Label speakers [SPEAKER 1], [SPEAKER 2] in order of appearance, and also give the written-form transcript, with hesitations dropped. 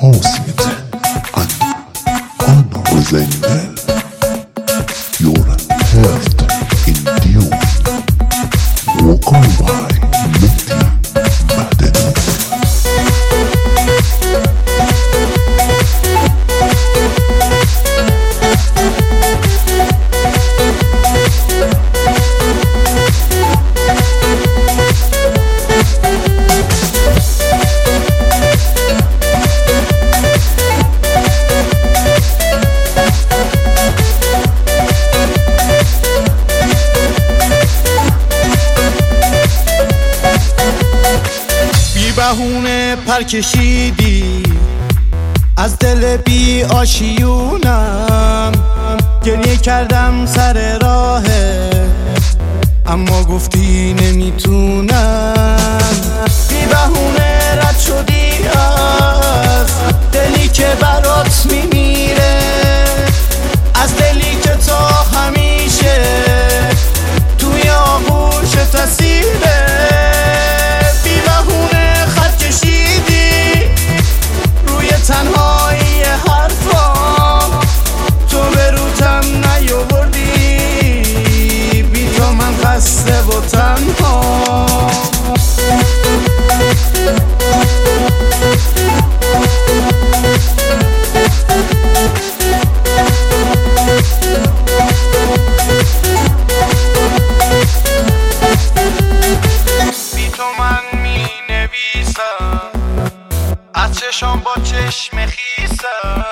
[SPEAKER 1] House and unoriginal. Your health in tune. Vocal by Mehdi Madani.
[SPEAKER 2] بهونه پر کشیدی از دل بی آشیونم، گریه کردم سر راهه اما گفتی نمیتونم. بی بهونه رد شدی از دلی که برات میمیره، از دلی که تا همیشه توی آغوشت اسیره. تنهایی حرفام تو به روتم نیاوردی، بی تو من خسته و تنها. بی تو من می نویسم از چشم با چشم خیسم.